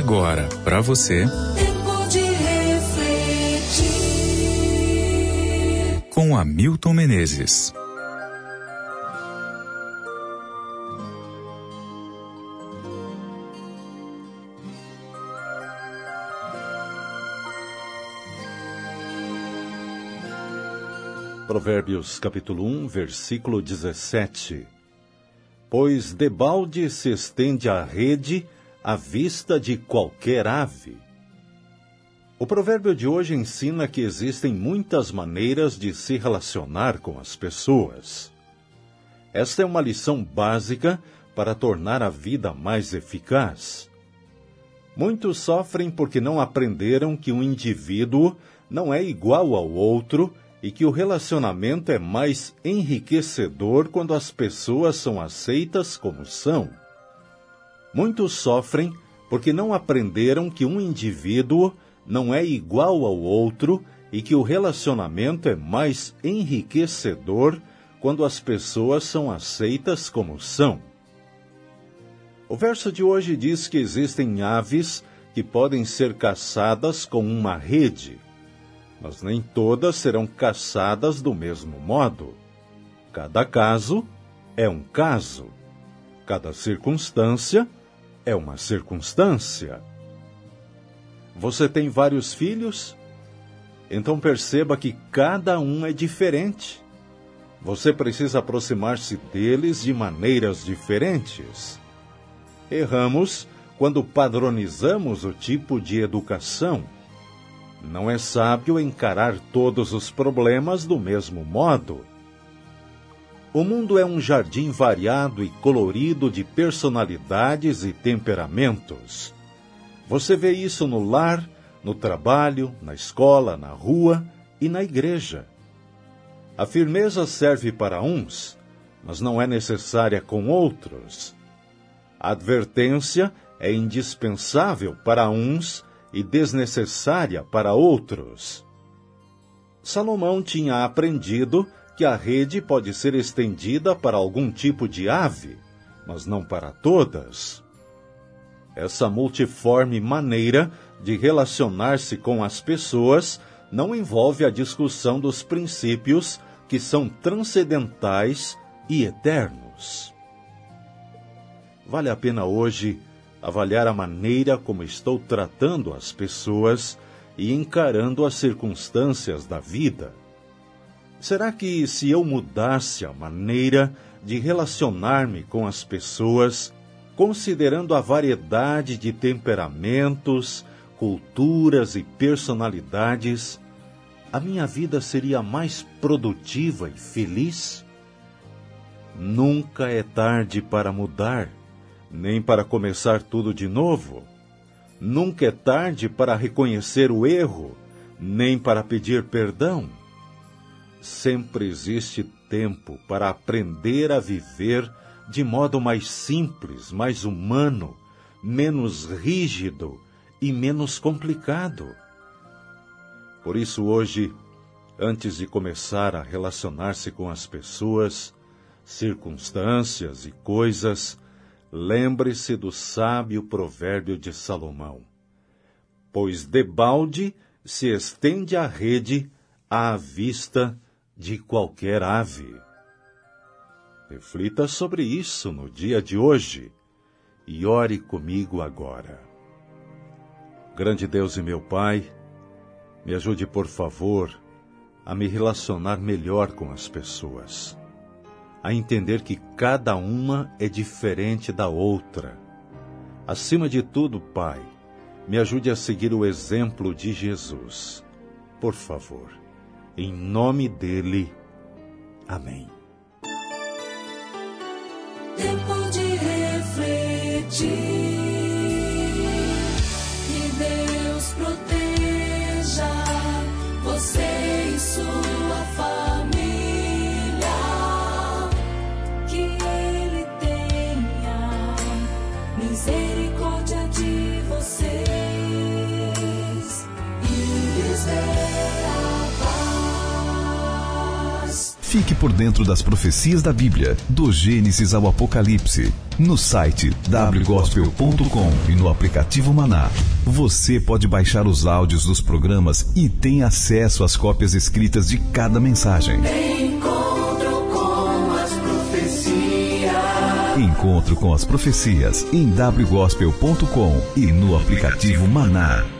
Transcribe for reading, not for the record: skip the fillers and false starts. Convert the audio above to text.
agora, para você, Tempo de refletir, com Hamilton Menezes. Provérbios capítulo 1, versículo 17. Pois debalde se estende a rede à vista de qualquer ave. O provérbio de hoje ensina que existem muitas maneiras de se relacionar com as pessoas. Esta é uma lição básica para tornar a vida mais eficaz. Muitos sofrem porque não aprenderam que um indivíduo não é igual ao outro e que o relacionamento é mais enriquecedor quando as pessoas são aceitas como são. Muitos sofrem porque não aprenderam que um indivíduo não é igual ao outro e que o relacionamento é mais enriquecedor quando as pessoas são aceitas como são. O verso de hoje diz que existem aves que podem ser caçadas com uma rede, mas nem todas serão caçadas do mesmo modo. Cada caso é um caso. Cada circunstância é uma circunstância. Você tem vários filhos? Então perceba que cada um é diferente. Você precisa aproximar-se deles de maneiras diferentes. Erramos quando padronizamos o tipo de educação. Não é sábio encarar todos os problemas do mesmo modo. O mundo é um jardim variado e colorido de personalidades e temperamentos. Você vê isso no lar, no trabalho, na escola, na rua e na igreja. A firmeza serve para uns, mas não é necessária com outros. A advertência é indispensável para uns e desnecessária para outros. Salomão tinha aprendido que a rede pode ser estendida para algum tipo de ave, mas não para todas. Essa multiforme maneira de relacionar-se com as pessoas não envolve a discussão dos princípios que são transcendentais e eternos. Vale a pena hoje avaliar a maneira como estou tratando as pessoas e encarando as circunstâncias da vida. Será que se eu mudasse a maneira de relacionar-me com as pessoas, considerando a variedade de temperamentos, culturas e personalidades, a minha vida seria mais produtiva e feliz? Nunca é tarde para mudar, nem para começar tudo de novo. Nunca é tarde para reconhecer o erro, nem para pedir perdão. Sempre existe tempo para aprender a viver de modo mais simples, mais humano, menos rígido e menos complicado. Por isso hoje, antes de começar a relacionar-se com as pessoas, circunstâncias e coisas, lembre-se do sábio provérbio de Salomão. Pois debalde se estende a rede à vista de qualquer ave. Reflita sobre isso no dia de hoje e ore comigo agora. Grande Deus e meu Pai, me ajude, por favor, a me relacionar melhor com as pessoas, a entender que cada uma é diferente da outra. Acima de tudo, Pai, me ajude a seguir o exemplo de Jesus. Por favor, em nome dele, amém. tempo de refletir. Que Deus proteja você e sua família. Que Ele tenha misericórdia de vocês e lhes dê a paz. Fique por dentro das profecias da Bíblia, do Gênesis ao Apocalipse, no site wgospel.com e no aplicativo Maná. Você pode baixar os áudios dos programas e tem acesso às cópias escritas de cada mensagem. Encontro com as profecias. Encontro com as profecias em wgospel.com e no aplicativo Maná.